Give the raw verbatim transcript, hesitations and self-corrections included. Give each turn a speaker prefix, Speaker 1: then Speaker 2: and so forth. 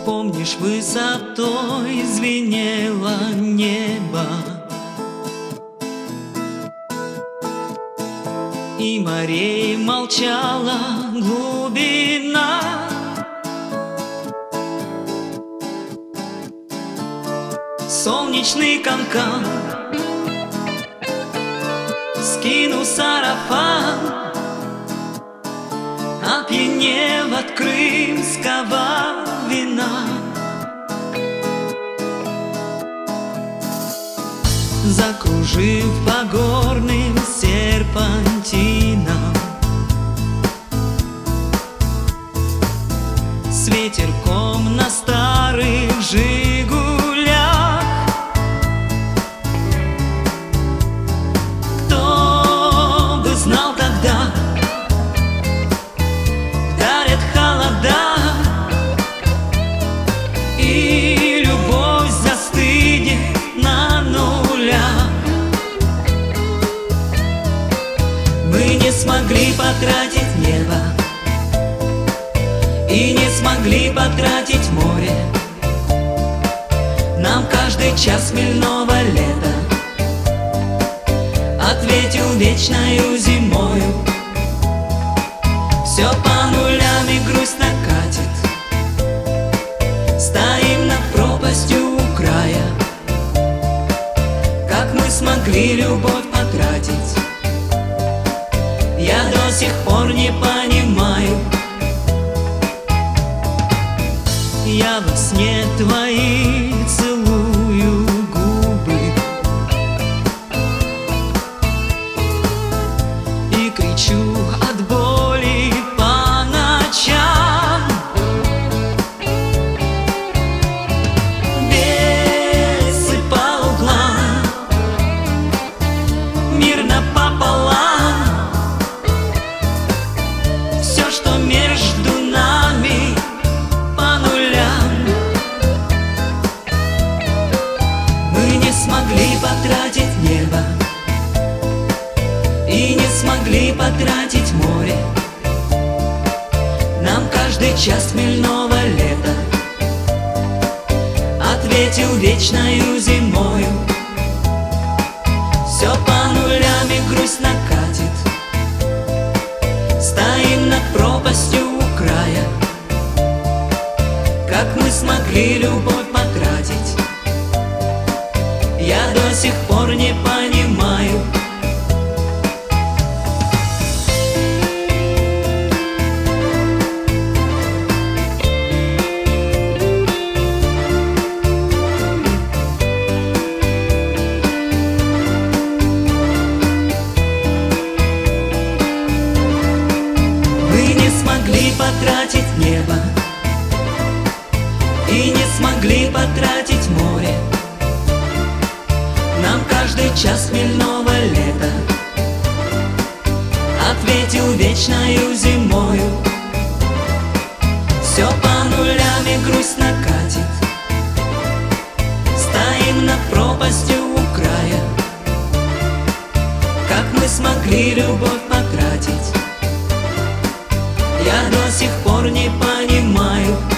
Speaker 1: Помнишь, высотой звенело небо, и морей молчала глубина. Солнечный канкан скинул сарафан, опьянев от крымского вина. Закружив по горным серпантинам, с ветерком на старых «Жигулях». Кто бы знал тогда, дарят холода, и любовь застынет на нулях. Мы не смогли потратить небо и не смогли потратить море. Нам каждый час хмельного лета ответил вечною зимою. Все по нулям и грусть накатит, стоим над пропастью у края. Как мы смогли любовь потратить, я до сих пор не понимаю. Я во сне твои целую губы и кричу от боли по ночам. Бесы по углам, мирно пополам. Все, что между нами, по нулям. Мы не смогли потратить небо и не смогли потратить море. Нам каждый час хмельного лета ответил вечною зимою. Все по нулям и грусть накатит, стоим над пропастью у края. Как мы смогли любовь потратить, я до сих пор не понимаю. Мы не смогли потратить небо и не смогли потратить море. Нам каждый час хмельного лета ответил вечною зимою. Все по нулям и грусть накатит, стоим над пропастью у края. Как мы смогли любовь потратить, я до сих пор не понимаю.